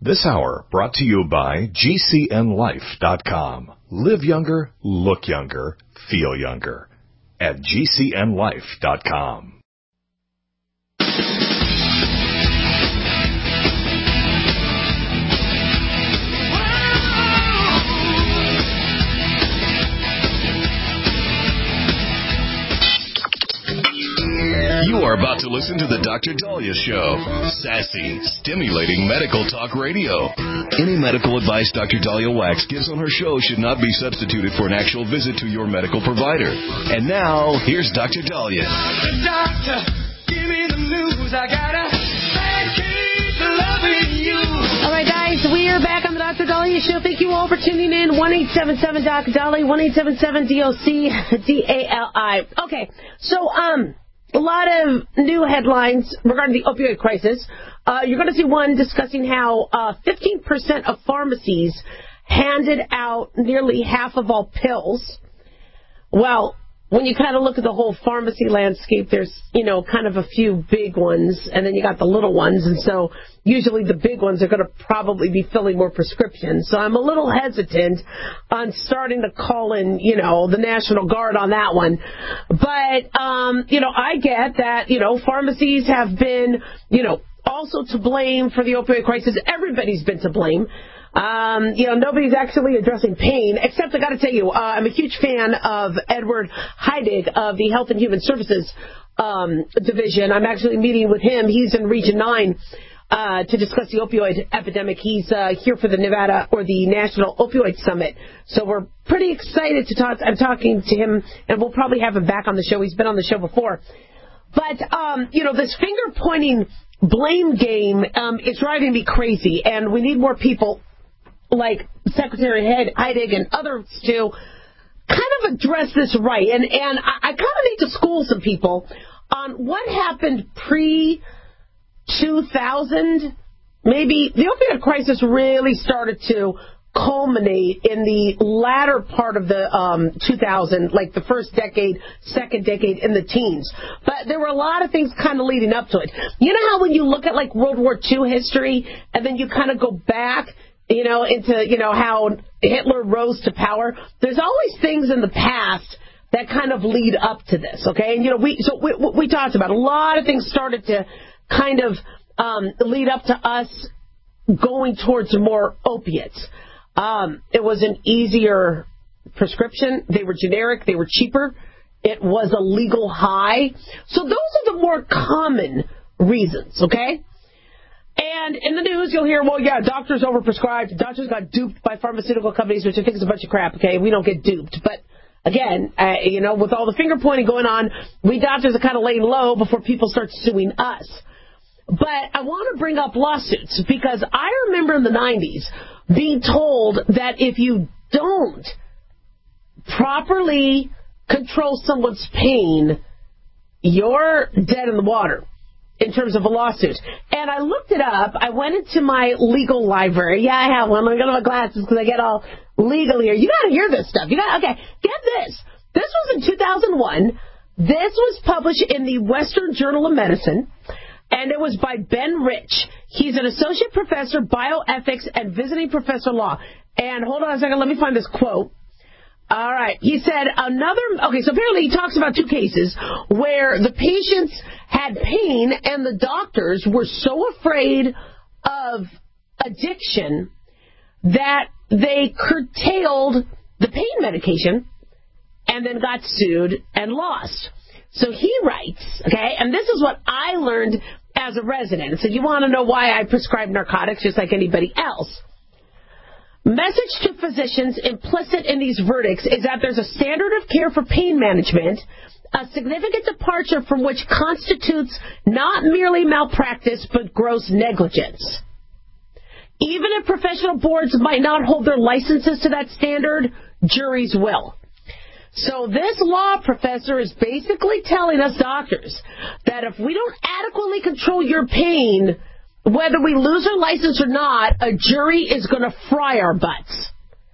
This hour brought to you by GCNLife.com. Live younger, look younger, feel younger at GCNLife.com. You are about to listen to the Dr. Daliah Show. Sassy, stimulating medical talk radio. Any medical advice Dr. Daliah Wax gives on her show should not be substituted for an actual visit to your medical provider. And now, here's Dr. Daliah. Doctor, give me the news. I gotta keep loving you. All right, guys, we are back on the Dr. Daliah Show. Thank you all for tuning in. 1-877-DOC-DALI, 1-877-DOC-DALI. Okay, so, a lot of new headlines regarding the opioid crisis. You're going to see one discussing how 15% of pharmacies handed out nearly half of all pills. Well, when you kind of look at the whole pharmacy landscape, there's, kind of a few big ones, and then you got the little ones, and so usually the big ones are going to probably be filling more prescriptions. So I'm a little hesitant on starting to call in, the National Guard on that one. But, I get that, pharmacies have been, also to blame for the opioid crisis. Everybody's been to blame. Nobody's actually addressing pain, except I got to tell you, I'm a huge fan of Edward Heidig of the Health and Human Services Division. I'm actually meeting with him. He's in Region 9 to discuss the opioid epidemic. He's here for the Nevada or the National Opioid Summit. So we're pretty excited to talk. I'm talking to him, and we'll probably have him back on the show. He's been on the show before. But, this finger-pointing blame game is driving me crazy, and we need more people like Secretary Heidig and others to kind of address this right. And I kind of need to school some people on what happened pre-2000. Maybe the opioid crisis really started to culminate in the latter part of the 2000, like the first decade, second decade, in the teens. But there were a lot of things kind of leading up to it. You know how when you look at like World War II history and then you kind of go back into, how Hitler rose to power. There's always things in the past that kind of lead up to this, okay? And, we talked about a lot of things started to kind of lead up to us going towards more opiates. It was an easier prescription. They were generic. They were cheaper. It was a legal high. So those are the more common reasons, okay? And in the news, you'll hear, well, yeah, doctors overprescribed. Doctors got duped by pharmaceutical companies, which I think is a bunch of crap, okay? We don't get duped. But, again, with all the finger-pointing going on, we doctors are kind of laying low before people start suing us. But I want to bring up lawsuits because I remember in the 90s being told that if you don't properly control someone's pain, you're dead in the water in terms of a lawsuit. And I looked it up. I went into my legal library. Yeah, I have one. I got my glasses because I get all legal here. You got to hear this stuff. Okay, get this. This was in 2001. This was published in the Western Journal of Medicine, and it was by Ben Rich. He's an associate professor, bioethics, and visiting professor law. And hold on a second. Let me find this quote. All right. He said so apparently he talks about two cases where the patients had pain and the doctors were so afraid of addiction that they curtailed the pain medication and then got sued and lost. So he writes, okay, and this is what I learned as a resident. So you want to know why I prescribe narcotics just like anybody else. Message to physicians implicit in these verdicts is that there's a standard of care for pain management, a significant departure from which constitutes not merely malpractice but gross negligence. Even if professional boards might not hold their licenses to that standard, juries will. So this law professor is basically telling us doctors that if we don't adequately control your pain, whether we lose our license or not, a jury is going to fry our butts.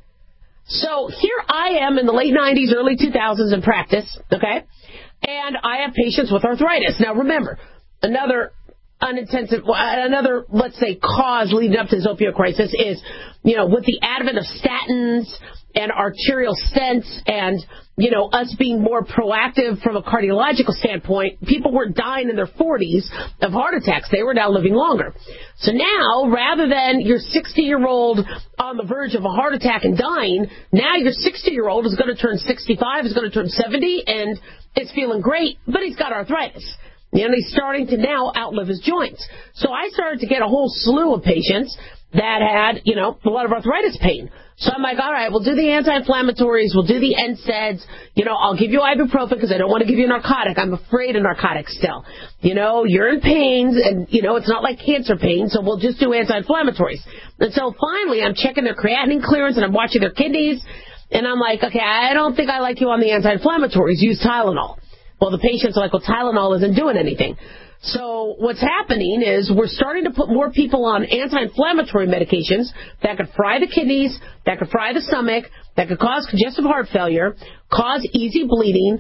So here I am in the late 90s, early 2000s in practice, okay? And I have patients with arthritis. Now remember, another another, let's say, cause leading up to this opioid crisis is, with the advent of statins and arterial stents and, us being more proactive from a cardiological standpoint, people weren't dying in their 40s of heart attacks. They were now living longer. So now, rather than your 60-year-old on the verge of a heart attack and dying, now your 60-year-old is going to turn 65, is going to turn 70, and is feeling great, but he's got arthritis. He's starting to now outlive his joints. So I started to get a whole slew of patients that had, a lot of arthritis pain. So I'm like, all right, we'll do the anti-inflammatories, we'll do the NSAIDs, I'll give you ibuprofen because I don't want to give you a narcotic. I'm afraid of narcotics still. You're in pain, and, it's not like cancer pain, so we'll just do anti-inflammatories. And so finally I'm checking their creatinine clearance and I'm watching their kidneys, and I'm like, okay, I don't think I like you on the anti-inflammatories. Use Tylenol. Well, the patients are like, well, Tylenol isn't doing anything. So what's happening is we're starting to put more people on anti-inflammatory medications that could fry the kidneys, that could fry the stomach, that could cause congestive heart failure, cause easy bleeding,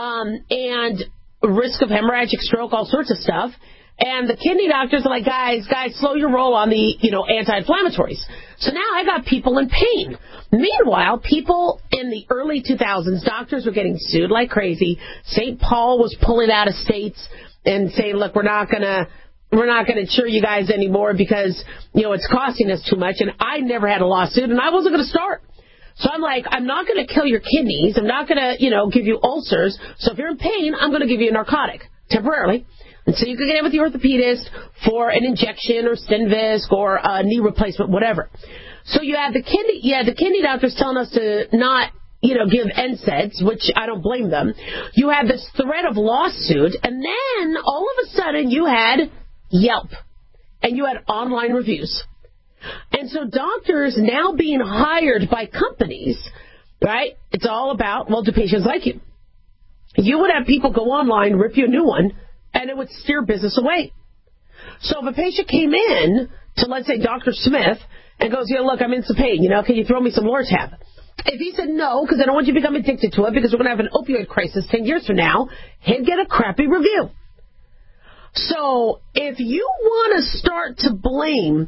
and risk of hemorrhagic stroke, all sorts of stuff. And the kidney doctors are like, guys, slow your roll on the, anti-inflammatories. So now I got people in pain. Meanwhile, people in the early 2000s, doctors were getting sued like crazy. St. Paul was pulling out of states and saying, look, we're not going to insure you guys anymore because, it's costing us too much. And I never had a lawsuit, and I wasn't going to start. So I'm like, I'm not going to kill your kidneys. I'm not going to, give you ulcers. So if you're in pain, I'm going to give you a narcotic temporarily. And so you can get in with the orthopedist for an injection or Synvisc or a knee replacement, whatever. So you had the kidney doctors telling us to not, give NSAIDs, which I don't blame them. You had this threat of lawsuit, and then all of a sudden you had Yelp, and you had online reviews. And so doctors now being hired by companies, right? It's all about, well, do patients like you? You would have people go online, rip you a new one, and it would steer business away. So if a patient came in to, let's say, Dr. Smith and goes, look, I'm in some pain, can you throw me some Lortab? If he said no, because I don't want you to become addicted to it, because we're going to have an opioid crisis 10 years from now, he'd get a crappy review. So if you want to start to blame,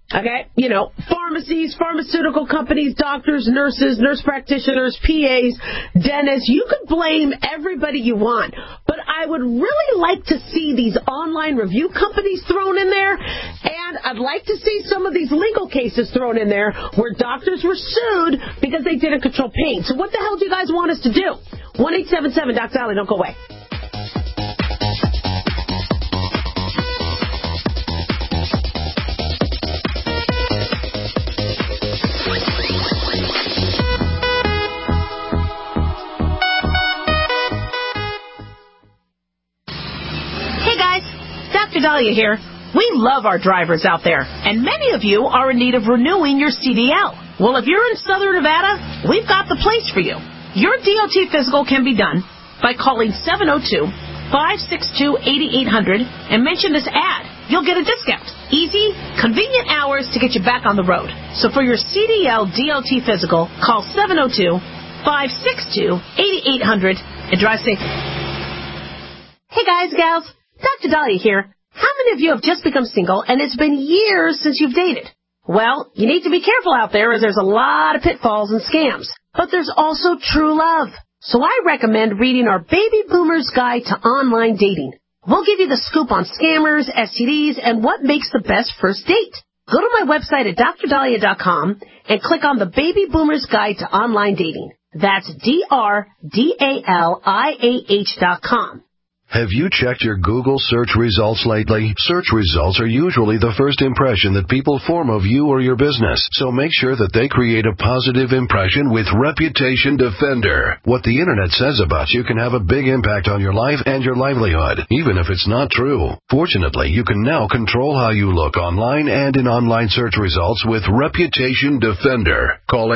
pharmacies, pharmaceutical companies, doctors, nurses, nurse practitioners, PAs, dentists, you could blame everybody you want. But I would really like to see these online review companies thrown in there, and I'd like to see some of these legal cases thrown in there where doctors were sued because they didn't control pain. So what the hell do you guys want us to do? 1-877-DOC-SALLY, don't go away. Dr. Dahlia here. We love our drivers out there, and many of you are in need of renewing your CDL. Well, if you're in Southern Nevada, we've got the place for you. Your DOT physical can be done by calling 702-562-8800 and mention this ad. You'll get a discount. Easy, convenient hours to get you back on the road. So for your CDL DOT physical, call 702-562-8800 and drive safe. Hey guys, gals. Dr. Dahlia here. How many of you have just become single and it's been years since you've dated? Well, you need to be careful out there as there's a lot of pitfalls and scams. But there's also true love. So I recommend reading our Baby Boomer's Guide to Online Dating. We'll give you the scoop on scammers, STDs, and what makes the best first date. Go to my website at drdahlia.com and click on the Baby Boomer's Guide to Online Dating. That's DRDALIAH.com. Have you checked your Google search results lately? Search results are usually the first impression that people form of you or your business, so make sure that they create a positive impression with Reputation Defender. What the internet says about you can have a big impact on your life and your livelihood, even if it's not true. Fortunately, you can now control how you look online and in online search results with Reputation Defender. Call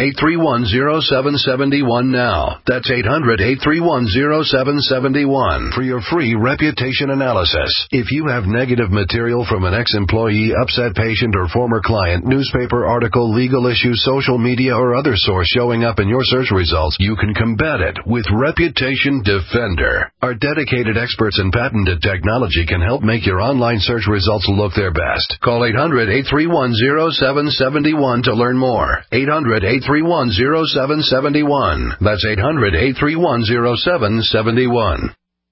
800-831-0771 now. That's 800-831-0771. for your free reputation analysis. If you have negative material from an ex-employee, upset patient, or former client, newspaper article, legal issue, social media, or other source showing up in your search results, you can combat it with Reputation Defender. Our dedicated experts in patented technology can help make your online search results look their best. Call 800-831-0771 to learn more. 800-831-0771. That's 800-831-0771.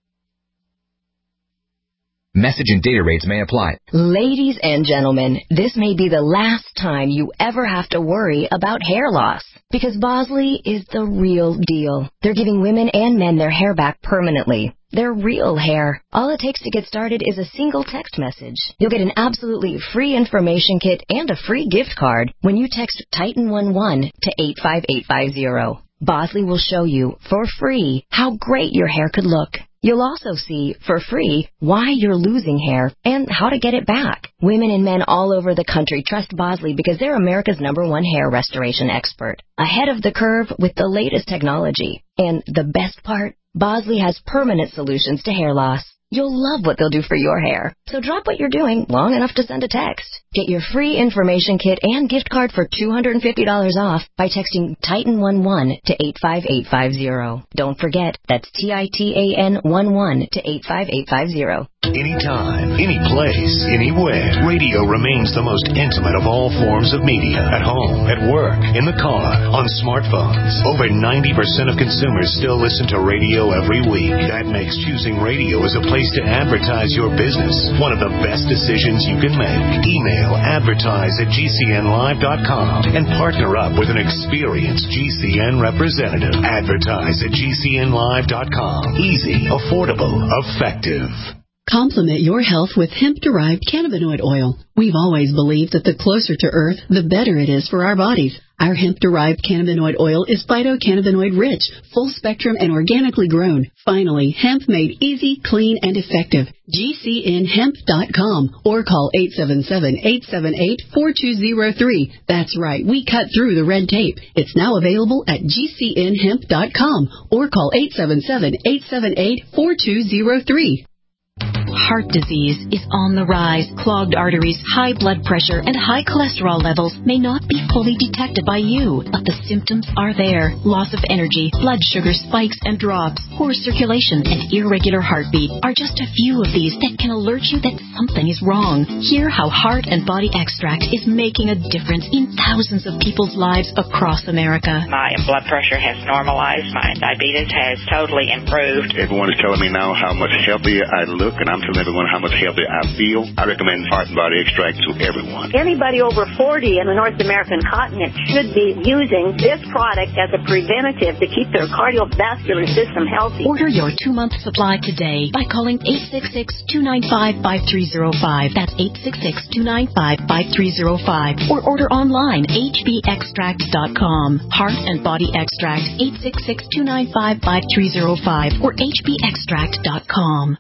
Message and data rates may apply. Ladies and gentlemen, this may be the last time you ever have to worry about hair loss. Because Bosley is the real deal. They're giving women and men their hair back permanently. Their real hair. All it takes to get started is a single text message. You'll get an absolutely free information kit and a free gift card when you text Titan11 to 85850. Bosley will show you, for free, how great your hair could look. You'll also see, for free, why you're losing hair and how to get it back. Women and men all over the country trust Bosley because they're America's #1 hair restoration expert. Ahead of the curve with the latest technology. And the best part, Bosley has permanent solutions to hair loss. You'll love what they'll do for your hair. So drop what you're doing long enough to send a text. Get your free information kit and gift card for $250 off by texting Titan11 to 85850. Don't forget, that's TITAN11 to 85850. Anytime, any place, anywhere, radio remains the most intimate of all forms of media. At home, at work, in the car, on smartphones. Over 90% of consumers still listen to radio every week. That makes choosing radio as a place to advertise your business one of the best decisions you can make. Email advertise@gcnlive.com and partner up with an experienced GCN representative. Advertise@gcnlive.com. Easy, affordable, effective. Complement your health with hemp-derived cannabinoid oil. We've always believed that the closer to Earth, the better it is for our bodies. Our hemp-derived cannabinoid oil is phytocannabinoid-rich, full-spectrum, and organically grown. Finally, hemp made easy, clean, and effective. GCNhemp.com or call 877-878-4203. That's right, we cut through the red tape. It's now available at GCNhemp.com or call 877-878-4203. Heart disease is on the rise. Clogged arteries, high blood pressure, and high cholesterol levels may not be fully detected by you, but the symptoms are there. Loss of energy, blood sugar spikes and drops, poor circulation, and irregular heartbeat are just a few of these that can alert you that something is wrong. Hear how Heart and Body Extract is making a difference in thousands of people's lives across America. My blood pressure has normalized. My diabetes has totally improved. Everyone is telling me now how much healthier I look, and I'm telling everyone how much healthier I feel. I recommend Heart and Body Extract to everyone. Anybody over 40 in the North American continent should be using this product as a preventative to keep their cardiovascular system healthy. Order your 2-month supply today by calling 866-295-5305. That's 866-295-5305. Or order online, hbextract.com. Heart and Body Extract, 866-295-5305 or hbextract.com.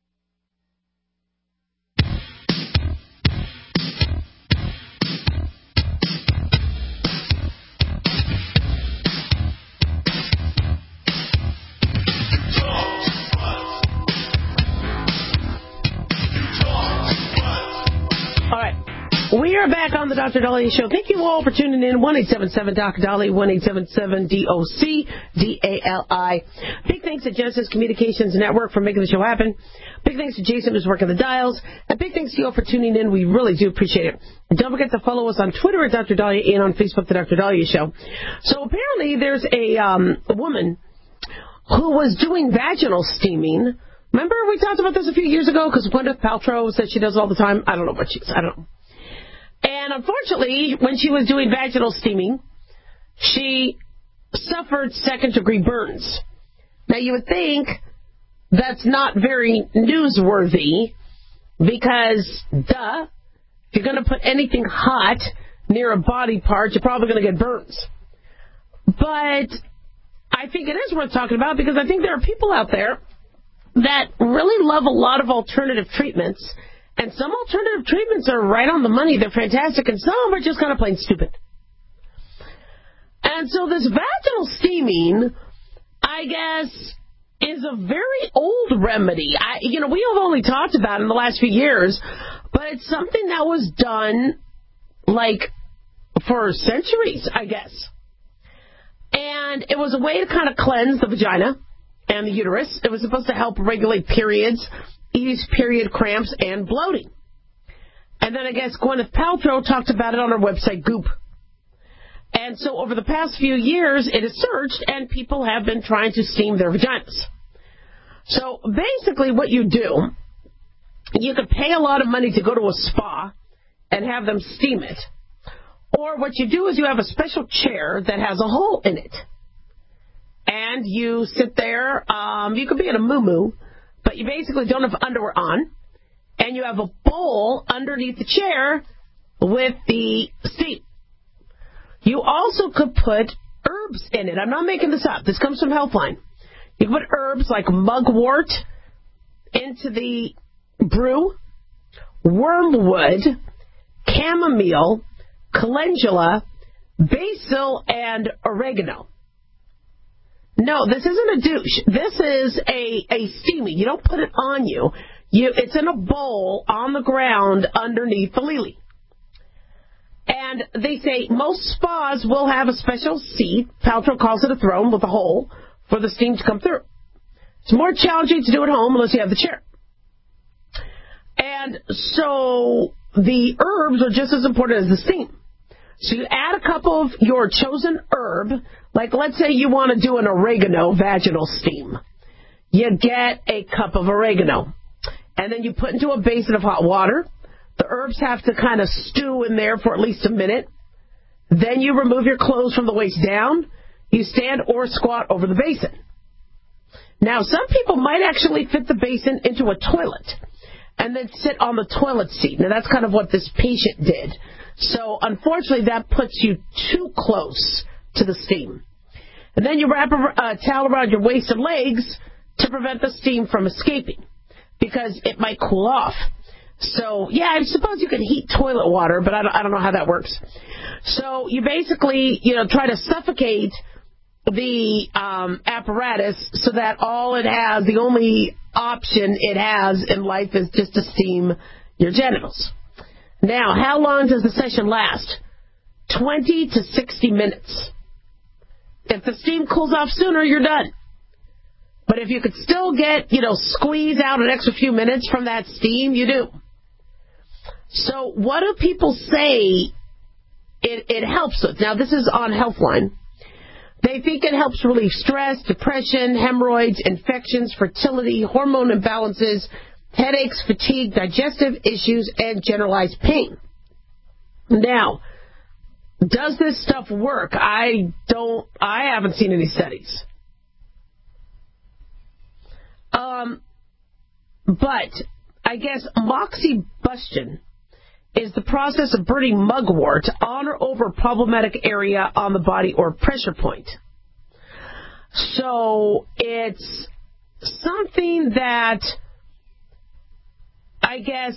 We are back on the Dr. Daliah Show. Thank you all for tuning in. 1-877-Dr. 1-877-DOC-DALI. Big thanks to Genesis Communications Network for making the show happen. Big thanks to Jason who's working the dials. And big thanks to you all for tuning in. We really do appreciate it. And don't forget to follow us on Twitter at Dr. Daliah and on Facebook, The Dr. Daliah Show. So apparently there's a woman who was doing vaginal steaming. Remember we talked about this a few years ago because Gwyneth Paltrow said she does it all the time. I don't know what she is. I don't know. And unfortunately, when she was doing vaginal steaming, she suffered second-degree burns. Now, you would think that's not very newsworthy because, duh, if you're going to put anything hot near a body part, you're probably going to get burns. But I think it is worth talking about because I think there are people out there that really love a lot of alternative treatments. And some alternative treatments are right on the money. They're fantastic. And some are just kind of plain stupid. And so this vaginal steaming, I guess, is a very old remedy. We have only talked about it in the last few years, but it's something that was done for centuries, I guess. And it was a way to kind of cleanse the vagina and the uterus. It was supposed to help regulate periods, ease period cramps, and bloating. And then I guess Gwyneth Paltrow talked about it on her website, Goop. And so over the past few years, it has surged, and people have been trying to steam their vaginas. So basically what you do, you could pay a lot of money to go to a spa and have them steam it. Or what you do is you have a special chair that has a hole in it. And you sit there, you could be in a muumuu, but you basically don't have underwear on. And you have a bowl underneath the chair with the steam. You also could put herbs in it. I'm not making this up. This comes from Healthline. You can put herbs like mugwort into the brew, wormwood, chamomile, calendula, basil, and oregano. No, this isn't a douche. This is a steaming. You don't put it on you. It's in a bowl on the ground underneath the lily. And they say most spas will have a special seat, Paltrow calls it a throne, with a hole for the steam to come through. It's more challenging to do at home unless you have the chair. And so the herbs are just as important as the steam. So you add a cup of your chosen herb, like let's say you want to do an oregano vaginal steam. You get a cup of oregano, and then you put into a basin of hot water. The herbs have to kind of stew in there for at least a minute. Then you remove your clothes from the waist down. You stand or squat over the basin. Now, some people might actually fit the basin into a toilet and then sit on the toilet seat. Now, that's kind of what this patient did. So, unfortunately, that puts you too close to the steam. And then you wrap a towel around your waist and legs to prevent the steam from escaping because it might cool off. So, yeah, I suppose you can heat toilet water, but I don't know how that works. So you basically, try to suffocate the apparatus so that the only option it has in life is just to steam your genitals. Now, how long does the session last? 20 to 60 minutes. If the steam cools off sooner, you're done. But if you could still get, squeeze out an extra few minutes from that steam, you do. So what do people say it helps with? Now, this is on Healthline. They think it helps relieve stress, depression, hemorrhoids, infections, fertility, hormone imbalances, headaches, fatigue, digestive issues, and generalized pain. Now, does this stuff work? I haven't seen any studies. But I guess moxibustion is the process of burning mugwort on or over a problematic area on the body or pressure point. So it's something that I guess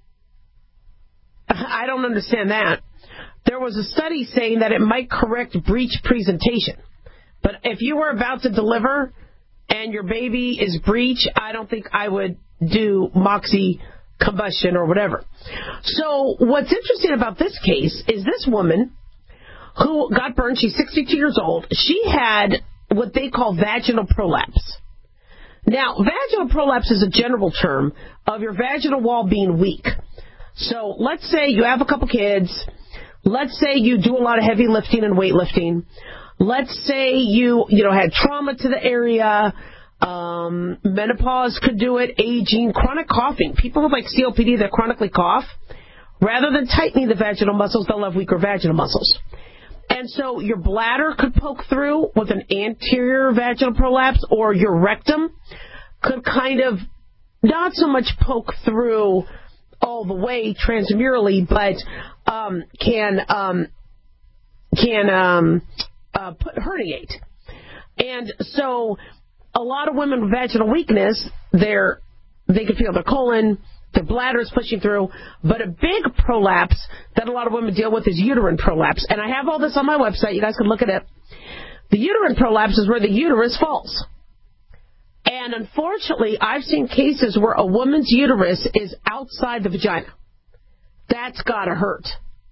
I don't understand that. There was a study saying that it might correct breech presentation. But if you were about to deliver and your baby is breech, I don't think I would do moxie-combustion or whatever. So what's interesting about this case is this woman who got burned, she's 62 years old, she had what they call vaginal prolapse. Now, vaginal prolapse is a general term of your vaginal wall being weak. So let's say you have a couple kids. Let's say you do a lot of heavy lifting and weightlifting. Let's say you had trauma to the area. Menopause could do it, aging, chronic coughing. People with COPD that chronically cough, rather than tightening the vaginal muscles, they'll have weaker vaginal muscles. And so your bladder could poke through with an anterior vaginal prolapse, or your rectum could kind of not so much poke through all the way transmurally, but can herniate. And so a lot of women with vaginal weakness, they can feel their colon, their bladder is pushing through. But a big prolapse that a lot of women deal with is uterine prolapse. And I have all this on my website. You guys can look at it. The uterine prolapse is where the uterus falls. And unfortunately, I've seen cases where a woman's uterus is outside the vagina. That's got to hurt.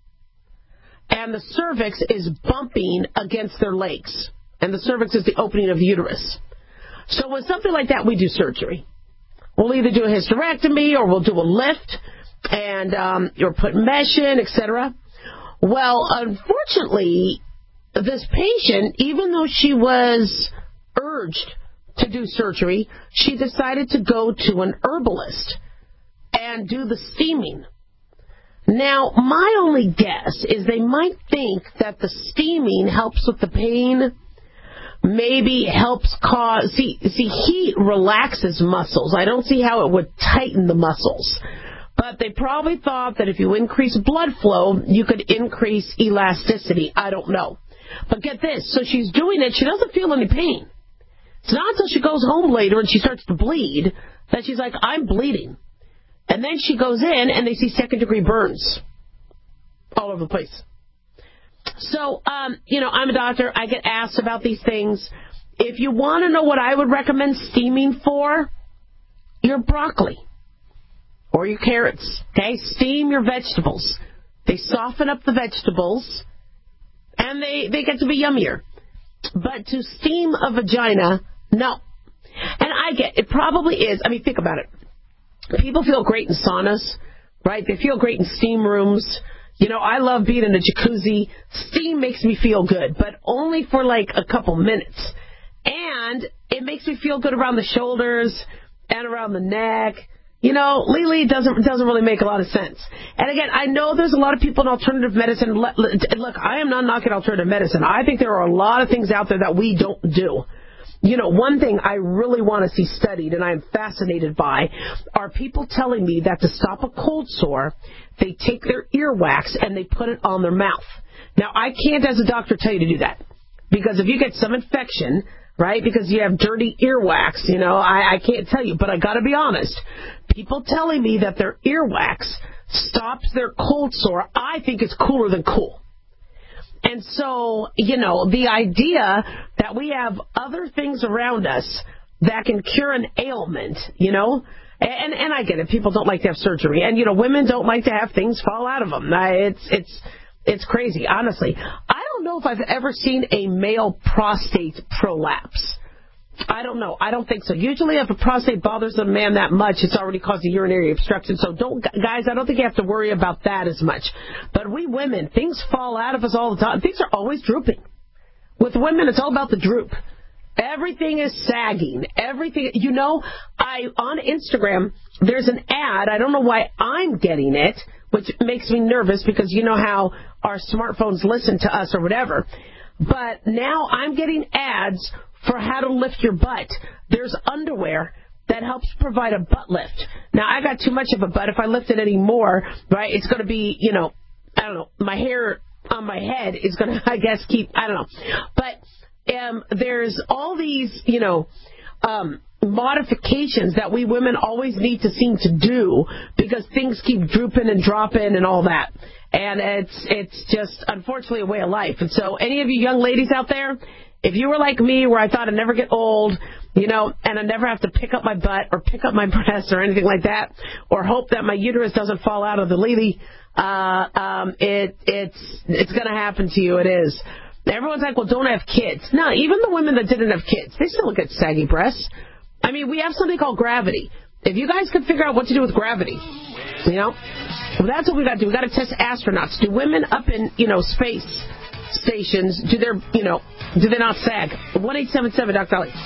And the cervix is bumping against their legs. And the cervix is the opening of the uterus. So with something like that, we do surgery. We'll either do a hysterectomy or we'll do a lift and or put mesh in, etc. Well, unfortunately, this patient, even though she was urged to do surgery, she decided to go to an herbalist and do the steaming. Now, my only guess is they might think that the steaming helps with the pain, maybe helps cause... See, heat relaxes muscles. I don't see how it would tighten the muscles. But they probably thought that if you increase blood flow, you could increase elasticity. I don't know. But get this. So she's doing it. She doesn't feel any pain. It's not until she goes home later and she starts to bleed that she's like, I'm bleeding. And then she goes in and they see second-degree burns all over the place. So, I'm a doctor. I get asked about these things. If you want to know what I would recommend steaming for, your broccoli or your carrots. Okay? Steam your vegetables. They soften up the vegetables and they get to be yummier. But to steam a vagina, no. And I get it probably is. I mean, think about it. People feel great in saunas, right? They feel great in steam rooms. I love being in a jacuzzi. Steam makes me feel good, but only for like a couple minutes. And it makes me feel good around the shoulders and around the neck. Legally, it doesn't really make a lot of sense. And again, I know there's a lot of people in alternative medicine. Look, I am not knocking alternative medicine. I think there are a lot of things out there that we don't do. One thing I really want to see studied, and I am fascinated by, are people telling me that to stop a cold sore, they take their earwax and they put it on their mouth. Now, I can't, as a doctor, tell you to do that. Because if you get some infection, right, because you have dirty earwax, I can't tell you. But I got to be honest. People telling me that their earwax stops their cold sore, I think it's cooler than cool. And so, the idea that we have other things around us that can cure an ailment, and I get it. People don't like to have surgery. And, women don't like to have things fall out of them. It's crazy, honestly. I don't know if I've ever seen a male prostate prolapse. I don't know. I don't think so. Usually if a prostate bothers a man that much, it's already caused a urinary obstruction. So guys, I don't think you have to worry about that as much. But we women, things fall out of us all the time. Things are always drooping. With women, it's all about the droop. Everything is sagging. Everything, on Instagram, there's an ad. I don't know why I'm getting it, which makes me nervous because you know how our smartphones listen to us or whatever. But now I'm getting ads for how to lift your butt. There's underwear that helps provide a butt lift. Now, I got too much of a butt. If I lift it any more, right, it's going to be, I don't know, my hair on my head is going to, I guess, I don't know. But there's all these, modifications that we women always need to seem to do because things keep drooping and dropping and all that. And it's just, unfortunately, a way of life. And so any of you young ladies out there, if you were like me where I thought I'd never get old, and I never have to pick up my butt or pick up my breasts or anything like that, or hope that my uterus doesn't fall out of the lily, it's going to happen to you. It is. Everyone's like, well, don't have kids. No, even the women that didn't have kids, they still get saggy breasts. I mean, we have something called gravity. If you guys could figure out what to do with gravity, well, that's what we got to do. We got to test astronauts. Do women up in, space stations, do they not sag? 1-877 Dr. Dolly.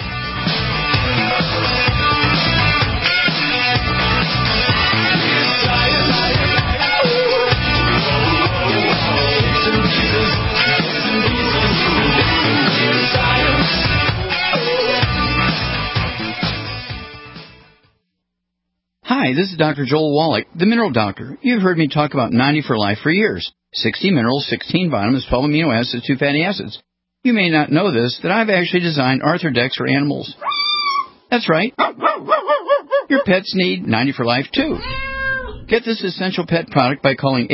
Hi, this is Dr. Joel Wallach, the Mineral Doctor. You've heard me talk about 90 for Life for years. 60 minerals, 16 vitamins, 12 amino acids, 2 fatty acids. You may not know this, that I've actually designed Arthrodex for animals. That's right. Your pets need 90 for Life, too. Get this essential pet product by calling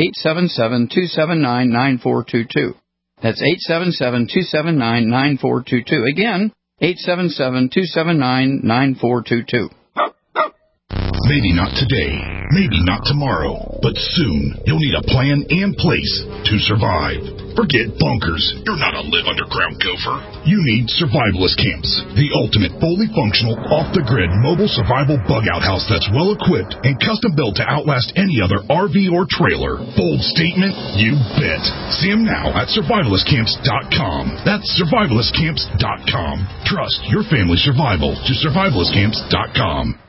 877-279-9422. That's 877-279-9422. Again, 877-279-9422. Maybe not today, maybe not tomorrow, but soon you'll need a plan in place to survive. Forget bunkers. You're not a live underground gopher. You need survivalist camps, the ultimate fully functional, off-the-grid mobile survival bug-out house that's well-equipped and custom-built to outlast any other RV or trailer. Bold statement? You bet. See them now at survivalistcamps.com. That's survivalistcamps.com. Trust your family's survival to survivalistcamps.com.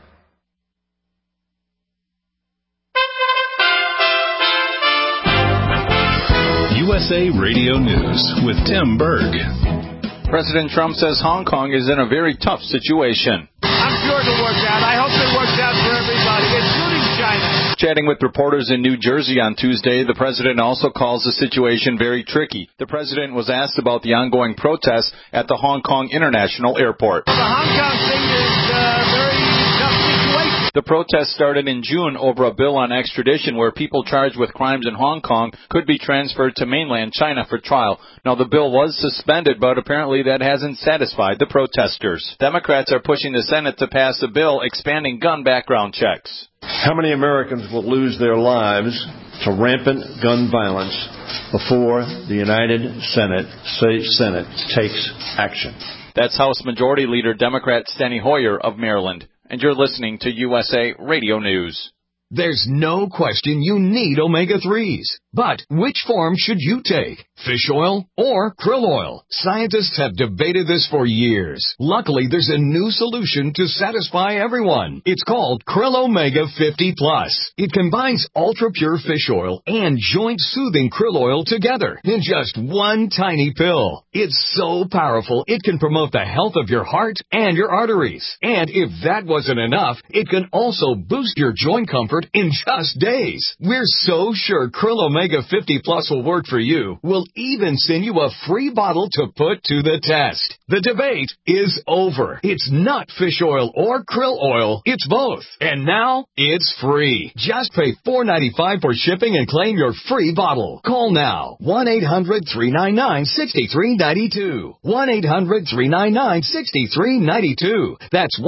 USA Radio News with Tim Berg. President Trump says Hong Kong is in a very tough situation. I'm sure it'll work out. I hope it works out for everybody, including China. Chatting with reporters in New Jersey on Tuesday, the president also calls the situation very tricky. The president was asked about the ongoing protests at the Hong Kong International Airport. The Hong Kong thing is very tough situation. The protest started in June over a bill on extradition where people charged with crimes in Hong Kong could be transferred to mainland China for trial. Now, the bill was suspended, but apparently that hasn't satisfied the protesters. Democrats are pushing the Senate to pass a bill expanding gun background checks. How many Americans will lose their lives to rampant gun violence before the United Senate takes action? That's House Majority Leader Democrat Steny Hoyer of Maryland. And you're listening to USA Radio News. There's no question you need omega-3s. But which form should you take? Fish oil or krill oil? Scientists have debated this for years. Luckily, there's a new solution to satisfy everyone. It's called Krill Omega 50 Plus. It combines ultra-pure fish oil and joint-soothing krill oil together in just one tiny pill. It's so powerful, it can promote the health of your heart and your arteries. And if that wasn't enough, it can also boost your joint comfort in just days. We're so sure Krill Omega 50 Plus will work for you. We'll even send you a free bottle to put to the test. The debate is over. It's not fish oil or krill oil. It's both. And now it's free. Just pay $4.95 for shipping and claim your free bottle. Call now. 1-800-399-6392. 1-800-399-6392. That's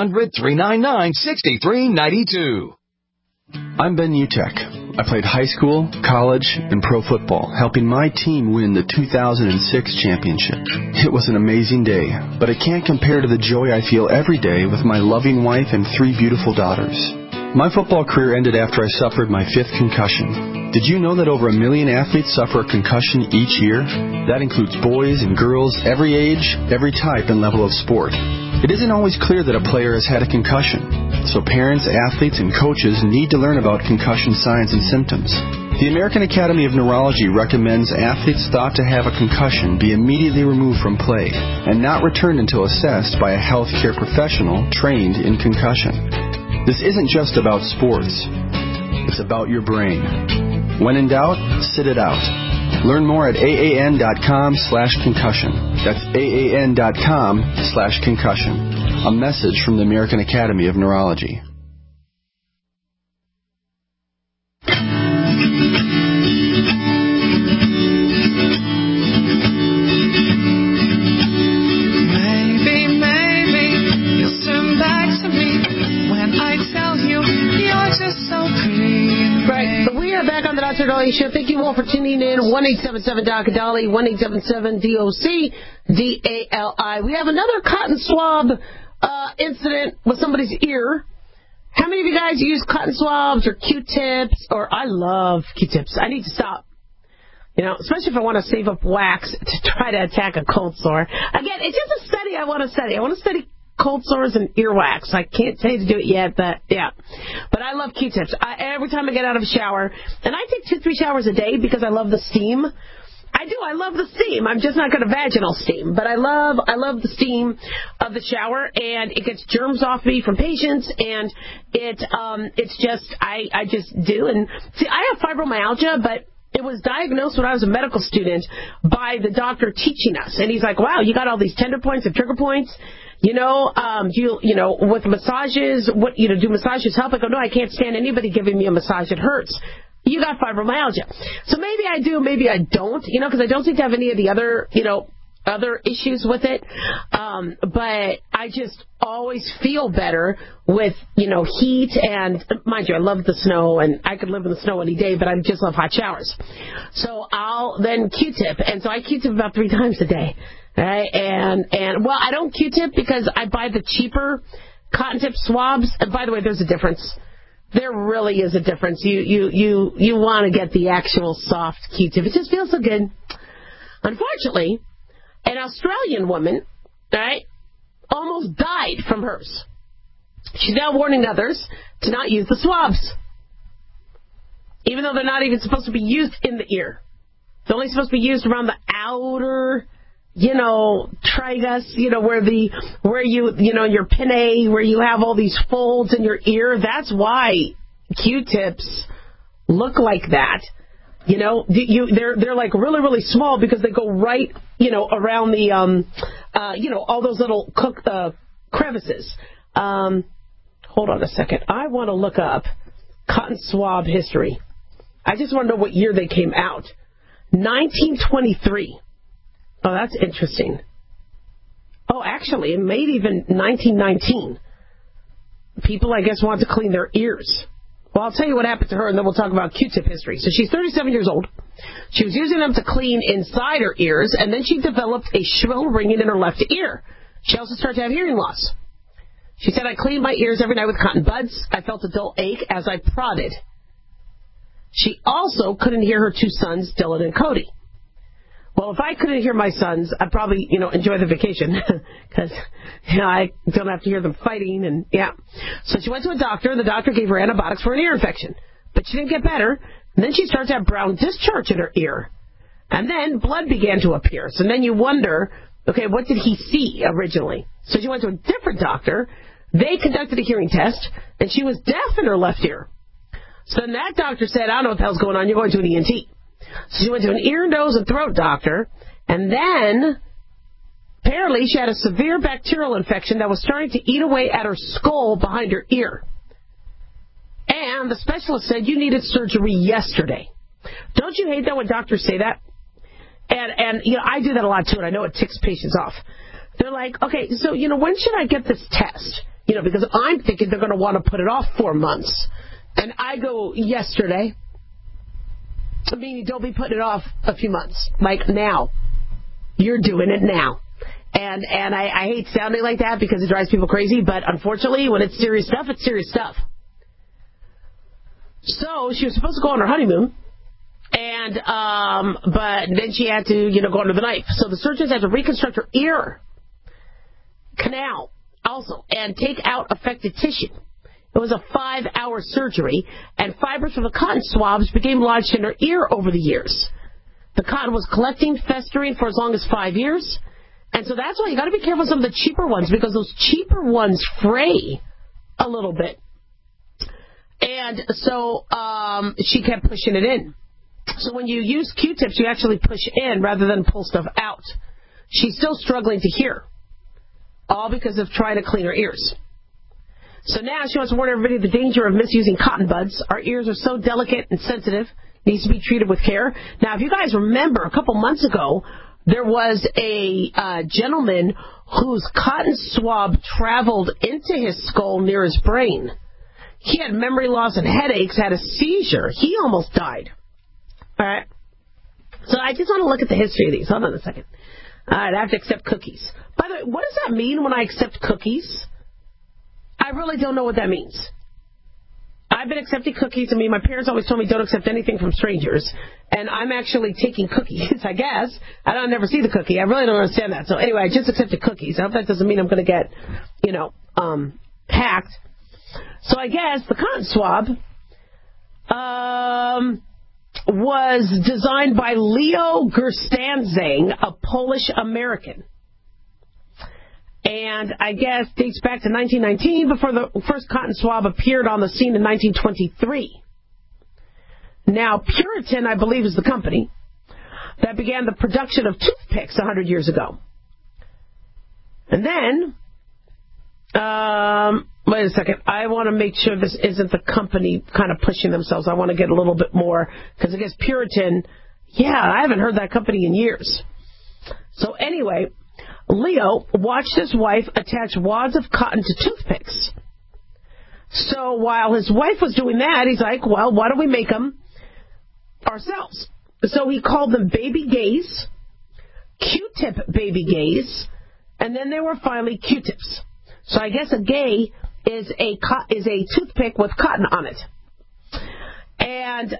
1-800-399-6392. I'm Ben Utek. I played high school, college, and pro football, helping my team win the 2006 championship. It was an amazing day, but it can't compare to the joy I feel every day with my loving wife and 3 beautiful daughters. My football career ended after I suffered my 5th concussion. Did you know that over 1 million athletes suffer a concussion each year? That includes boys and girls, every age, every type and level of sport. It isn't always clear that a player has had a concussion, so parents, athletes, and coaches need to learn about concussion signs and symptoms. The American Academy of Neurology recommends athletes thought to have a concussion be immediately removed from play and not returned until assessed by a healthcare professional trained in concussion. This isn't just about sports. It's about your brain. When in doubt, sit it out. Learn more at AAN.com/concussion. That's AAN.com/concussion. A message from the American Academy of Neurology. Maybe you'll turn back to me when I tell you you're just so pretty. Right. So we are back on the Dr. Dolly Show. Thank you all for tuning in. 1-877-DOC-DOLLY, 1-877-DOC-DALI. We have another cotton swab incident with somebody's ear. How many of you guys use cotton swabs or Q-tips? Or I love Q-tips. I need to stop. You know, especially if I want to save up wax to try to attack a cold sore. Again, it's just a study I want to study. I want to study cold sores and earwax. I can't tell you to do it yet, but yeah. But I love Q-tips. Every time I get out of a shower, and I take 2-3 showers a day because I love the steam. I do. I love the steam. I'm just not going to vaginal steam, but I love the steam of the shower, and it gets germs off me from patients, and it's just I just do. And see, I have fibromyalgia, but it was diagnosed when I was a medical student by the doctor teaching us, and he's like, "Wow, you got all these tender points and trigger points." You know, with massages, do massages help? I go, no, I can't stand anybody giving me a massage. It hurts. You got fibromyalgia. So maybe I do, maybe I don't, because I don't think I have any of the other, other issues with it. But I just always feel better with, heat. And mind you, I love the snow, and I could live in the snow any day, but I just love hot showers. So I'll then Q-tip. And so I Q-tip about 3 times a day. Right? And well, I don't Q-tip because I buy the cheaper cotton tip swabs. And by the way, there's a difference. There really is a difference. You want to get the actual soft Q-tip. It just feels so good. Unfortunately, an Australian woman, right, almost died from hers. She's now warning others to not use the swabs, even though they're not even supposed to be used in the ear. They're only supposed to be used around the outer, tragus, where your pinnae, where you have all these folds in your ear. That's why Q-tips look like that. They're like really, really small because they go right, around the, all those little crevices. Hold on a second. I want to look up cotton swab history. I just want to know what year they came out. 1923. Oh, that's interesting. Oh, actually, it made even 1919. People, I guess, want to clean their ears. Well, I'll tell you what happened to her, and then we'll talk about Q-tip history. So she's 37 years old. She was using them to clean inside her ears, and then she developed a shrill ringing in her left ear. She also started to have hearing loss. She said, I cleaned my ears every night with cotton buds. I felt a dull ache as I prodded. She also couldn't hear her 2 sons, Dylan and Cody. Well, if I couldn't hear my sons, I'd probably, enjoy the vacation because, I don't have to hear them fighting and, yeah. So she went to a doctor, and the doctor gave her antibiotics for an ear infection. But she didn't get better. And then she started to have brown discharge in her ear. And then blood began to appear. So then you wonder, okay, what did he see originally? So she went to a different doctor. They conducted a hearing test, and she was deaf in her left ear. So then that doctor said, I don't know what the hell's going on. You're going to an ENT. So she went to an ear, nose, and throat doctor, and then apparently she had a severe bacterial infection that was starting to eat away at her skull behind her ear. And the specialist said, you needed surgery yesterday. Don't you hate that when doctors say that? And I do that a lot, too, and I know it ticks patients off. They're like, okay, so, when should I get this test? Because I'm thinking they're going to want to put it off 4 months. And I go, yesterday. I mean, don't be putting it off a few months. Like now. You're doing it now. And I hate sounding like that because it drives people crazy, but unfortunately, when it's serious stuff, it's serious stuff. So she was supposed to go on her honeymoon, and but then she had to, go under the knife. So the surgeons had to reconstruct her ear canal also and take out affected tissue. It was a 5-hour surgery, and fibers from the cotton swabs became lodged in her ear over the years. The cotton was collecting, festering for as long as 5 years. And so that's why you got to be careful with some of the cheaper ones, because those cheaper ones fray a little bit. And so she kept pushing it in. So when you use Q-tips, you actually push in rather than pull stuff out. She's still struggling to hear, all because of trying to clean her ears. So now she wants to warn everybody of the danger of misusing cotton buds. Our ears are so delicate and sensitive, needs to be treated with care. Now, if you guys remember, a couple months ago, there was a gentleman whose cotton swab traveled into his skull near his brain. He had memory loss and headaches, had a seizure. He almost died. All right. So I just want to look at the history of these. Hold on a second. All right, I have to accept cookies. By the way, what does that mean when I accept cookies? I really don't know what that means. I've been accepting cookies. I mean, my parents always told me don't accept anything from strangers. And I'm actually taking cookies, I guess. I don't never see the cookie. I really don't understand that. So anyway, I just accepted cookies. I hope that doesn't mean I'm going to get, hacked. So I guess the cotton swab was designed by Leo Gerstanzang, a Polish American. And I guess dates back to 1919, before the first cotton swab appeared on the scene in 1923. Now, Puritan, I believe, is the company that began the production of toothpicks 100 years ago. And then, wait a second, I want to make sure this isn't the company kind of pushing themselves. I want to get a little bit more, because I guess Puritan, yeah, I haven't heard that company in years. So anyway, Leo watched his wife attach wads of cotton to toothpicks. So while his wife was doing that, he's like, well, why don't we make them ourselves? So he called them Baby Gays, Q-tip Baby Gays, and then there were finally Q-tips. So I guess a gay is a toothpick with cotton on it. And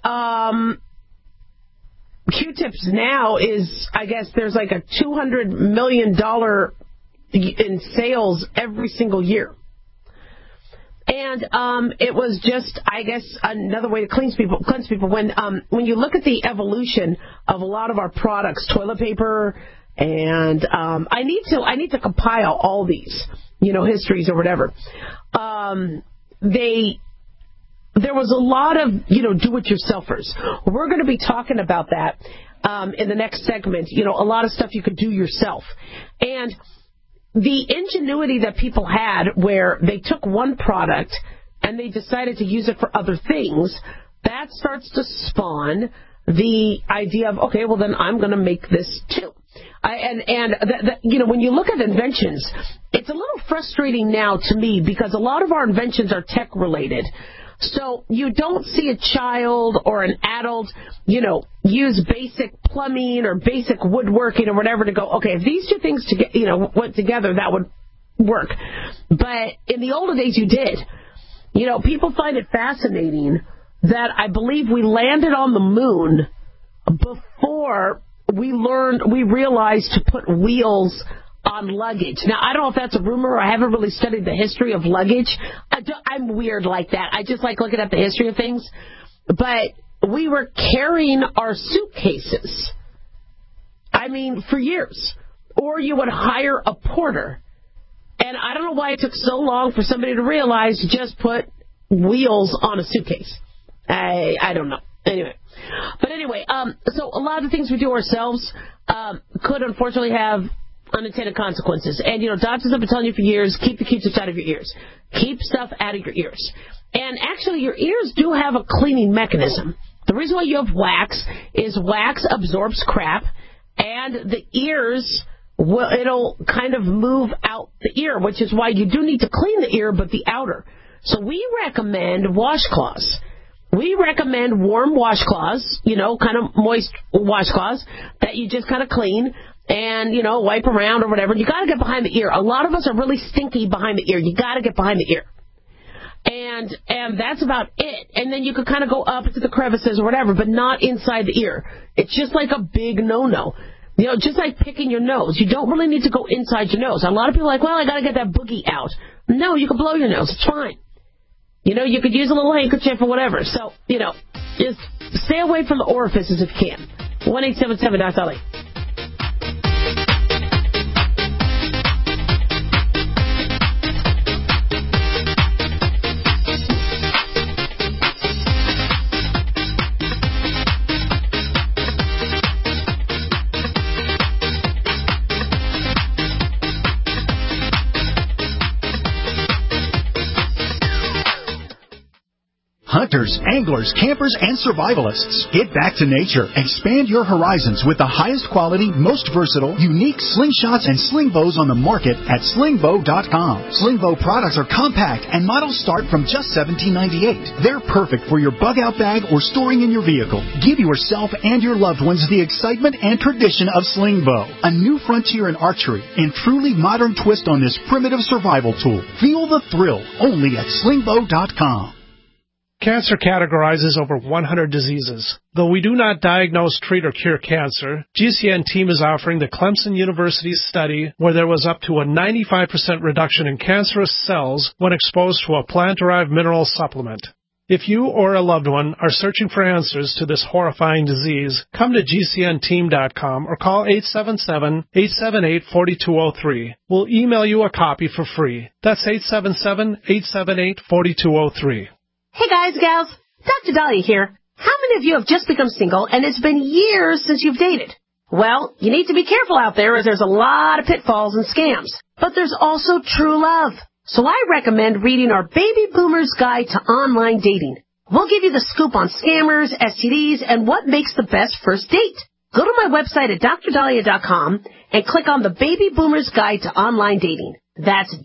Q-tips now is, I guess there's like a $200 million in sales every single year. And it was just, I guess, another way to cleanse people. When you look at the evolution of a lot of our products, toilet paper, and I need to compile all these, histories or whatever. There was a lot of, do-it-yourselfers. We're going to be talking about that in the next segment. A lot of stuff you could do yourself. And the ingenuity that people had where they took one product and they decided to use it for other things, that starts to spawn the idea of, okay, well, then I'm going to make this too. When you look at inventions, it's a little frustrating now to me because a lot of our inventions are tech-related. So you don't see a child or an adult, use basic plumbing or basic woodworking or whatever to go, okay, if these two things went together, that would work. But in the older days, you did. People find it fascinating that I believe we landed on the moon before we realized to put wheels on luggage. Now, I don't know if that's a rumor. I haven't really studied the history of luggage. I'm weird like that. I just like looking at the history of things. But we were carrying our suitcases, for years. Or you would hire a porter. And I don't know why it took so long for somebody to realize just put wheels on a suitcase. I don't know. Anyway. But anyway, so a lot of the things we do ourselves could unfortunately have unintended consequences. And, doctors have been telling you for years, keep the Q-tips out of your ears. Keep stuff out of your ears. And actually, your ears do have a cleaning mechanism. The reason why you have wax is wax absorbs crap, and the ears, it'll kind of move out the ear, which is why you do need to clean the ear, but the outer. So we recommend washcloths. We recommend warm washcloths, kind of moist washcloths that you just kind of clean and, wipe around or whatever. You got to get behind the ear. A lot of us are really stinky behind the ear. You got to get behind the ear. And that's about it. And then you could kind of go up to the crevices or whatever, but not inside the ear. It's just like a big no-no. Just like picking your nose. You don't really need to go inside your nose. A lot of people are like, well, I got to get that boogie out. No, you can blow your nose. It's fine. You could use a little handkerchief or whatever. So, just stay away from the orifices if you can. 1-877-LA. Hunters, anglers, campers, and survivalists. Get back to nature. Expand your horizons with the highest quality, most versatile, unique slingshots and sling bows on the market at slingbow.com. Slingbow products are compact and models start from just $17.98. They're perfect for your bug out bag or storing in your vehicle. Give yourself and your loved ones the excitement and tradition of Slingbow, a new frontier in archery and truly modern twist on this primitive survival tool. Feel the thrill only at slingbow.com. Cancer categorizes over 100 diseases. Though we do not diagnose, treat, or cure cancer, GCN team is offering the Clemson University study where there was up to a 95% reduction in cancerous cells when exposed to a plant-derived mineral supplement. If you or a loved one are searching for answers to this horrifying disease, come to GCNteam.com or call 877-878-4203. We'll email you a copy for free. That's 877-878-4203. Hey guys, gals, Dr. Dahlia here. How many of you have just become single and it's been years since you've dated? Well, you need to be careful out there as there's a lot of pitfalls and scams. But there's also true love. So I recommend reading our Baby Boomer's Guide to Online Dating. We'll give you the scoop on scammers, STDs, and what makes the best first date. Go to my website at drdahlia.com and click on the Baby Boomers Guide to Online Dating. That's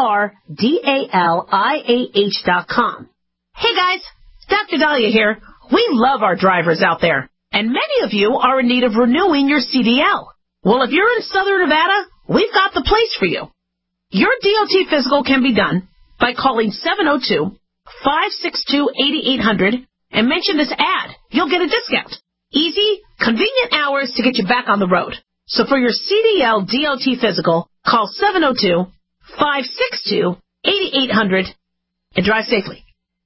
DRDALIAH.com. Hey guys, Dr. Dahlia here. We love our drivers out there, and many of you are in need of renewing your CDL. Well, if you're in Southern Nevada, we've got the place for you. Your DOT physical can be done by calling 702-562-8800 and mention this ad. You'll get a discount. Easy, convenient hours to get you back on the road. So for your CDL DOT physical, call 702-562-8800 and drive safely.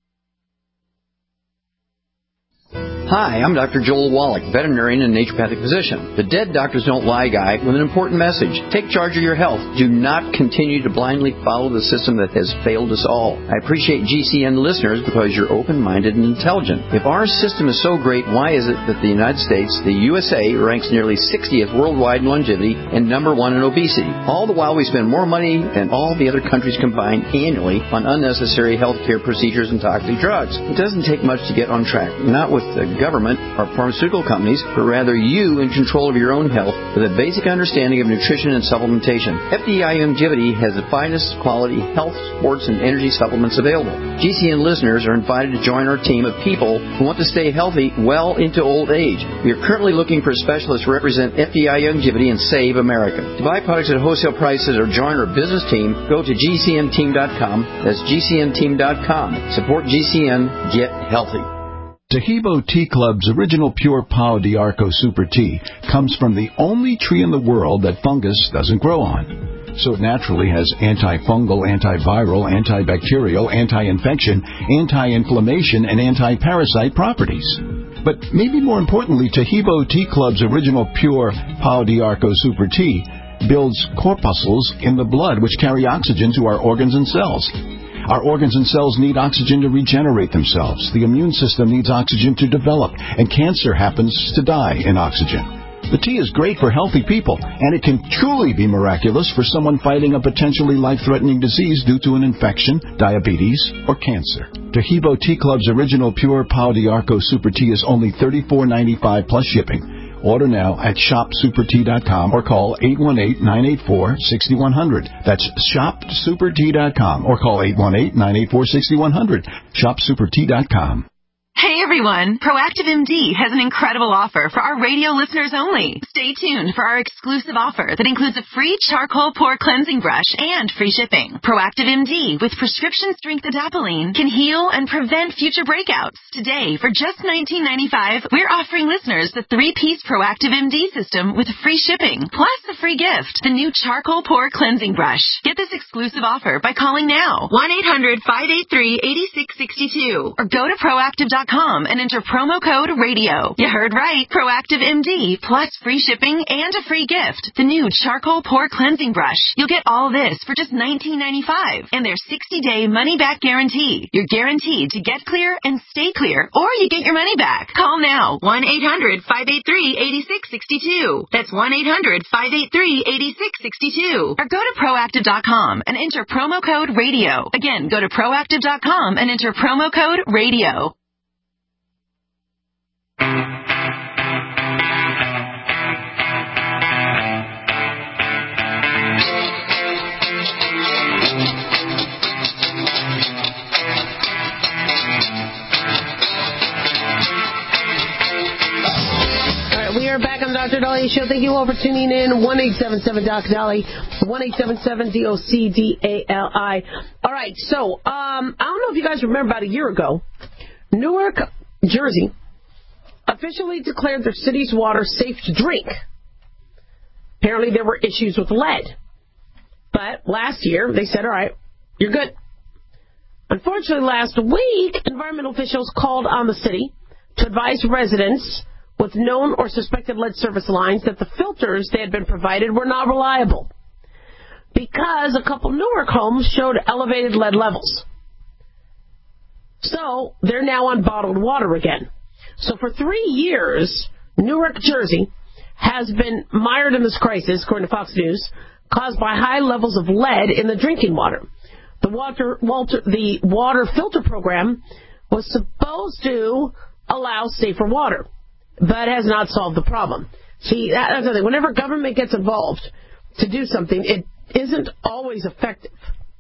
Hi, I'm Dr. Joel Wallach, veterinarian and naturopathic physician. The Dead Doctors Don't Lie guy with an important message. Take charge of your health. Do not continue to blindly follow the system that has failed us all. I appreciate GCN listeners because you're open-minded and intelligent. If our system is so great, why is it that the United States, the USA, ranks nearly 60th worldwide in longevity and number 1 in obesity? All the while we spend more money than all the other countries combined annually on unnecessary healthcare procedures and toxic drugs. It doesn't take much to get on track. Not with the government or pharmaceutical companies, but rather you in control of your own health with a basic understanding of nutrition and supplementation. FDI Longevity has the finest quality health, sports, and energy supplements available. GCN listeners are invited to join our team of people who want to stay healthy well into old age. We are currently looking for specialists to represent FDI Longevity and Save America. To buy products at wholesale prices or join our business team, go to GCNteam.com. That's GCNteam.com. Support GCN. Get healthy. Tahibo Tea Club's original pure Pau d'Arco Super Tea comes from the only tree in the world that fungus doesn't grow on. So it naturally has antifungal, antiviral, antibacterial, anti-infection, anti-inflammation, and anti-parasite properties. But maybe more importantly, Tahibo Tea Club's original pure Pau d'Arco Super Tea builds corpuscles in the blood which carry oxygen to our organs and cells. Our organs and cells need oxygen to regenerate themselves. The immune system needs oxygen to develop, and cancer happens to die in oxygen. The tea is great for healthy people, and it can truly be miraculous for someone fighting a potentially life-threatening disease due to an infection, diabetes, or cancer. Tahibo Tea Club's original pure Pau d'Arco Super Tea is only $34.95 plus shipping. Order now at shopsupertea.com or call 818-984-6100. That's shopsupertea.com or call 818-984-6100. Shopsupertea.com. Hey everyone, Proactive MD has an incredible offer for our radio listeners only. Stay tuned for our exclusive offer that includes a free charcoal pore cleansing brush and free shipping. Proactive MD with prescription strength adapalene can heal and prevent future breakouts. Today, for just $19.95, we're offering listeners the 3-piece Proactive MD system with free shipping, plus a free gift, the new charcoal pore cleansing brush. Get this exclusive offer by calling now, 1-800-583-8662, or go to proactive.com and enter promo code RADIO. You heard right. Proactive MD plus free shipping and a free gift. The new charcoal pore cleansing brush. You'll get all this for just $19.95 and their 60-day money-back guarantee. You're guaranteed to get clear and stay clear, or you get your money back. Call now. 1-800-583-8662. That's 1-800-583-8662. Or go to proactive.com and enter promo code RADIO. Again, go to proactive.com and enter promo code RADIO. We are back on the Dr. Dahlia Show. Thank you all for tuning in. 1-877-DOC-DALI, 1-877-DOC-DALI. All right, so I don't know if you guys remember about a year ago, Newark, Jersey, officially declared their city's water safe to drink. Apparently there were issues with lead. But last year, they said, all right, you're good. Unfortunately, last week, environmental officials called on the city to advise residents with known or suspected lead service lines that the filters they had been provided were not reliable because a couple Newark homes showed elevated lead levels. So they're now on bottled water again. So for 3 years, Newark, Jersey, has been mired in this crisis, according to Fox News, caused by high levels of lead in the drinking water. The water filter program was supposed to allow safer water, but has not solved the problem. See, that's the thing. Whenever government gets involved to do something, it isn't always effective.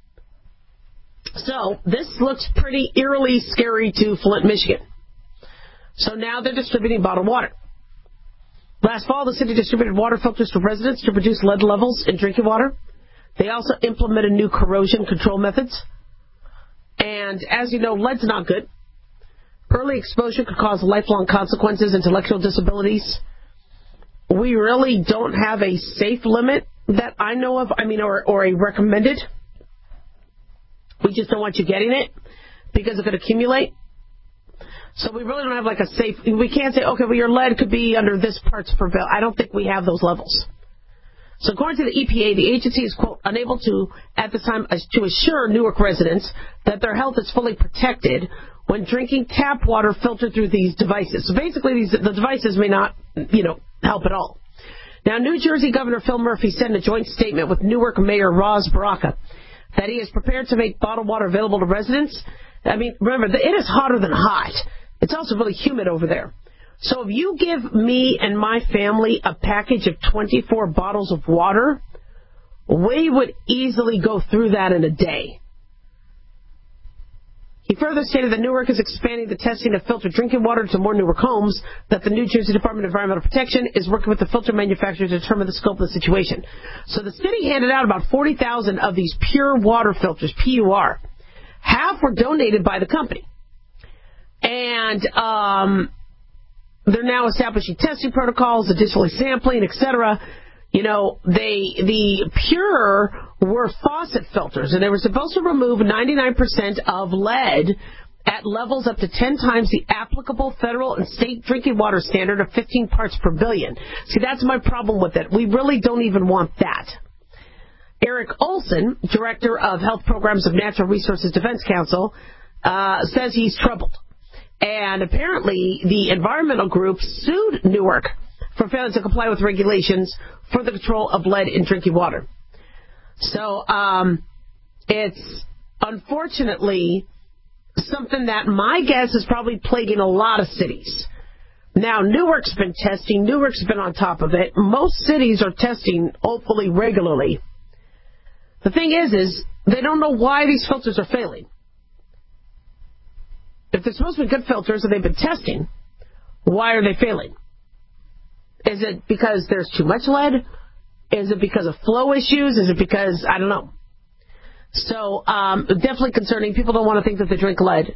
So this looks pretty eerily scary to Flint, Michigan. So now they're distributing bottled water. Last fall, the city distributed water filters to residents to reduce lead levels in drinking water. They also implemented new corrosion control methods. And as you know, lead's not good. Early exposure could cause lifelong consequences, intellectual disabilities. We really don't have a safe limit that I know of, or a recommended. We just don't want you getting it because it could accumulate. So we really don't have like a safe, we can't say, okay, well, your lead could be under this parts per bill. I don't think we have those levels. So according to the EPA, the agency is, quote, unable to, at this time, to assure Newark residents that their health is fully protected when drinking tap water filtered through these devices. So basically, the devices may not, help at all. Now, New Jersey Governor Phil Murphy said in a joint statement with Newark Mayor Roz Baraka that he is prepared to make bottled water available to residents. Remember, it is hotter than hot. It's also really humid over there. So if you give me and my family a package of 24 bottles of water, we would easily go through that in a day. He further stated that Newark is expanding the testing of filtered drinking water to more Newark homes, that the New Jersey Department of Environmental Protection is working with the filter manufacturers to determine the scope of the situation. So the city handed out about 40,000 of these pure water filters, PUR. Half were donated by the company. And they're now establishing testing protocols, additionally sampling, etc. The pure were faucet filters, and they were supposed to remove 99% of lead at levels up to 10 times the applicable federal and state drinking water standard of 15 parts per billion. See, that's my problem with it. We really don't even want that. Eric Olson, Director of Health Programs of Natural Resources Defense Council, says he's troubled. And apparently the environmental group sued Newark for failing to comply with regulations for the control of lead in drinking water. So it's unfortunately something that my guess is probably plaguing a lot of cities. Now, Newark's been testing. Newark's been on top of it. Most cities are testing, hopefully regularly. The thing is they don't know why these filters are failing. If they're supposed to be good filters and they've been testing, why are they failing? Is it because there's too much lead? Is it because of flow issues? Is it because, I don't know. So, definitely concerning. People don't want to think that they drink lead.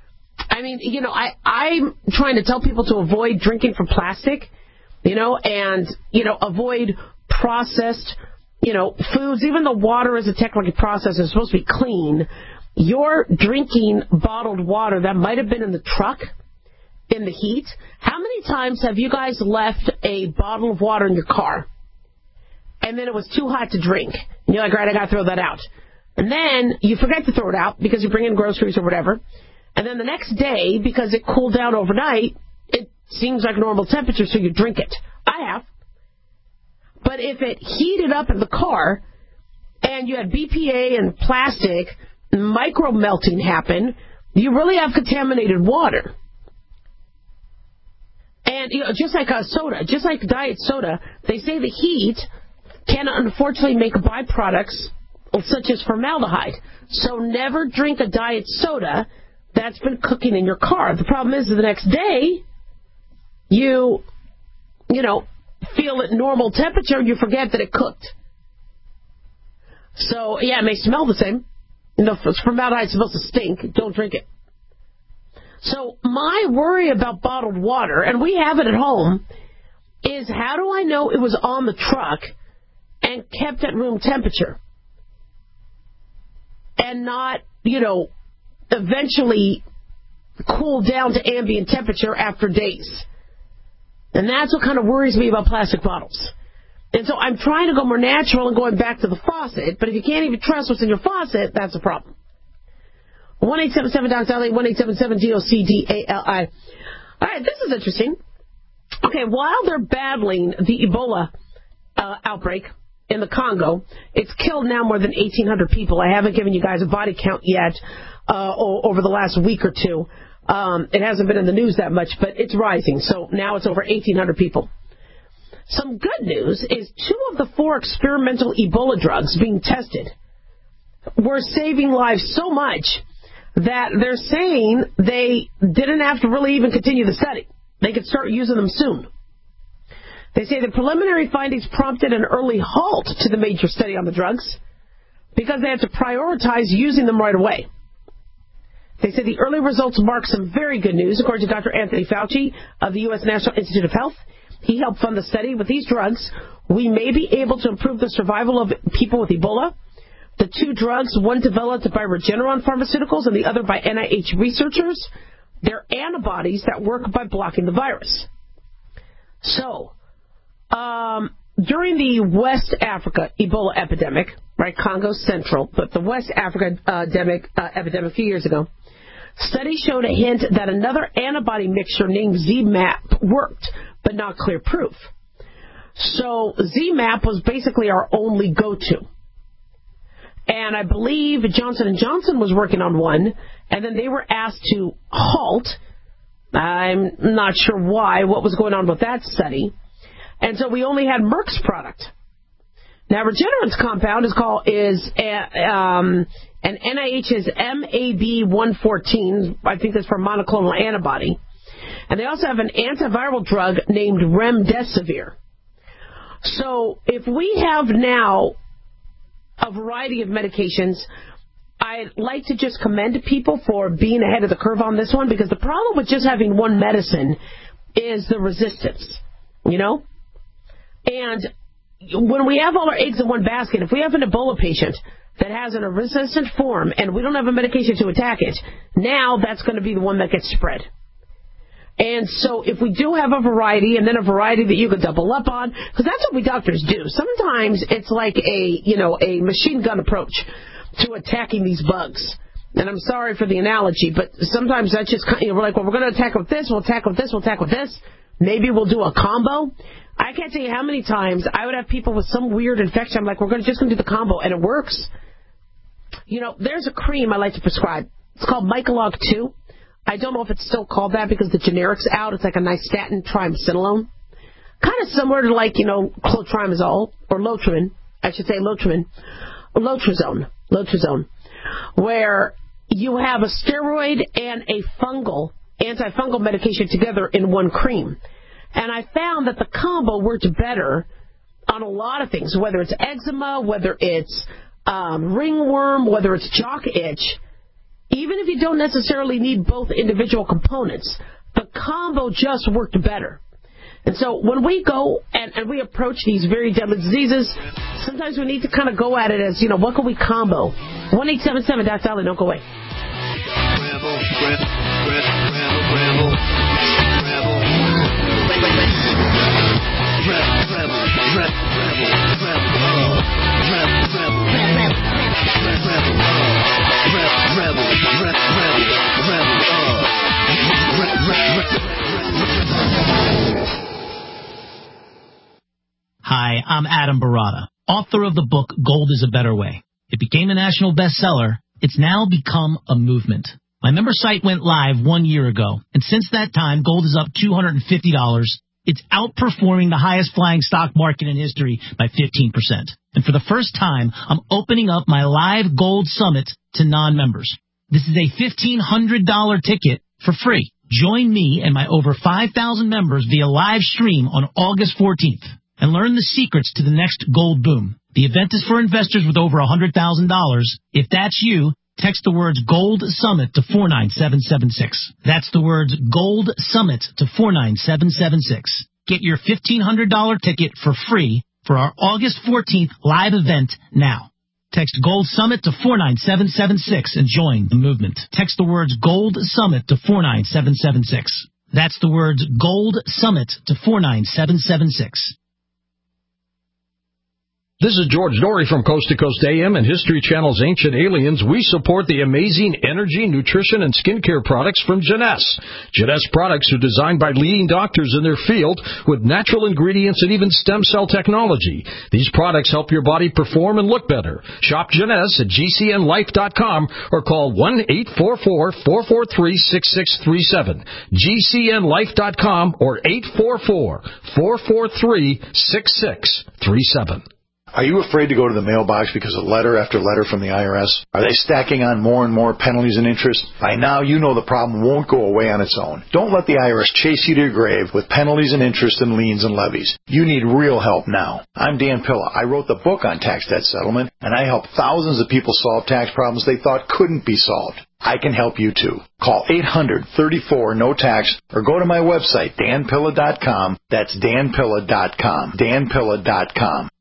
I'm trying to tell people to avoid drinking from plastic, and, avoid processed, foods. Even though water is a technically processed, it's supposed to be clean. You're drinking bottled water that might have been in the truck in the heat. How many times have you guys left a bottle of water in your car and then it was too hot to drink? And you're like, all right, I got to throw that out. And then you forget to throw it out because you bring in groceries or whatever. And then the next day, because it cooled down overnight, it seems like normal temperature, so you drink it. I have. But if it heated up in the car and you had BPA and plastic, micro melting happen, you really have contaminated water. And just like soda, just like diet soda, they say the heat can unfortunately make byproducts such as formaldehyde. So never drink a diet soda that's been cooking in your car. The problem is the next day you feel at normal temperature, you forget that it cooked. So yeah, it may smell the same. Formaldehyde is supposed to stink. Don't drink it. So my worry about bottled water, and we have it at home, is how do I know it was on the truck and kept at room temperature and not, eventually cool down to ambient temperature after days? And that's what kind of worries me about plastic bottles. And so I'm trying to go more natural and going back to the faucet, but if you can't even trust what's in your faucet, that's a problem. 1-877-DOC-DALI, 1-877-DOC-DALI. All right, this is interesting. Okay, while they're battling the Ebola outbreak in the Congo, it's killed now more than 1,800 people. I haven't given you guys a body count yet over the last week or two. It hasn't been in the news that much, but it's rising. So now it's over 1,800 people. Some good news is 2 of the 4 experimental Ebola drugs being tested were saving lives so much that they're saying they didn't have to really even continue the study. They could start using them soon. They say the preliminary findings prompted an early halt to the major study on the drugs because they had to prioritize using them right away. They say the early results mark some very good news, according to Dr. Anthony Fauci of the U.S. National Institute of Health. He helped fund the study. With these drugs, we may be able to improve the survival of people with Ebola. The 2 drugs, one developed by Regeneron Pharmaceuticals and the other by NIH researchers, they're antibodies that work by blocking the virus. So, during the West Africa Ebola epidemic, right, Congo Central, but the West Africa epidemic a few years ago, studies showed a hint that another antibody mixture named ZMapp worked, but not clear proof. So ZMapp was basically our only go-to. And I believe Johnson & Johnson was working on one, and then they were asked to halt. I'm not sure why, what was going on with that study. And so we only had Merck's product. Now, Regeneron's compound is an NIH's MAB-114. I think that's for monoclonal antibody. And they also have an antiviral drug named Remdesivir. So if we have now a variety of medications, I'd like to just commend people for being ahead of the curve on this one, because the problem with just having one medicine is the resistance, you know? And when we have all our eggs in one basket, if we have an Ebola patient that has a resistant form and we don't have a medication to attack it, now that's going to be the one that gets spread. And so if we do have a variety, and then a variety that you could double up on, because that's what we doctors do. Sometimes it's like a machine gun approach to attacking these bugs. And I'm sorry for the analogy, but sometimes that's just, we're like, well, we're going to attack with this, we'll attack with this, we'll attack with this. Maybe we'll do a combo. I can't tell you how many times I would have people with some weird infection. I'm like, we're just going to do the combo, and it works. There's a cream I like to prescribe. It's called Mycolog 2. I don't know if it's still called that because the generic's out. It's like a nystatin triamcinolone. Kind of similar to clotrimazole, or Lotrin. I should say Lotrin. Lotrazone. Where you have a steroid and a antifungal medication together in one cream. And I found that the combo worked better on a lot of things, whether it's eczema, whether it's ringworm, whether it's jock itch. Even if you don't necessarily need both individual components, the combo just worked better. And so when we go and we approach these very deadly diseases, sometimes we need to kind of go at it as, what can we combo? 1-877-DOC-DOLLY, don't go away. Hi, I'm Adam Barada, author of the book Gold is a Better Way. It became a national bestseller. It's now become a movement. My member site went live 1 year ago, and since that time, gold is up $250. It's outperforming the highest flying stock market in history by 15%. And for the first time, I'm opening up my live gold summit to non-members. This is a $1,500 ticket for free. Join me and my over 5,000 members via live stream on August 14th and learn the secrets to the next gold boom. The event is for investors with over $100,000. If that's you, text the words Gold Summit to 49776. That's the words Gold Summit to 49776. Get your $1,500 ticket for free for our August 14th live event now. Text Gold Summit to 49776 and join the movement. Text the words Gold Summit to 49776. That's the words Gold Summit to 49776. This is George Dory from Coast to Coast AM and History Channel's Ancient Aliens. We support the amazing energy, nutrition, and skincare products from Jeunesse. Jeunesse products are designed by leading doctors in their field with natural ingredients and even stem cell technology. These products help your body perform and look better. Shop Jeunesse at GCNlife.com or call 1-844-443-6637. GCNlife.com or 844-443-6637. Are you afraid to go to the mailbox because of letter after letter from the IRS? Are they stacking on more and more penalties and interest? By now, you know the problem won't go away on its own. Don't let the IRS chase you to your grave with penalties and interest and liens and levies. You need real help now. I'm Dan Pilla. I wrote the book on tax debt settlement, and I help thousands of people solve tax problems they thought couldn't be solved. I can help you too. Call 800-34-NO-TAX or go to my website, danpilla.com. That's danpilla.com. danpilla.com.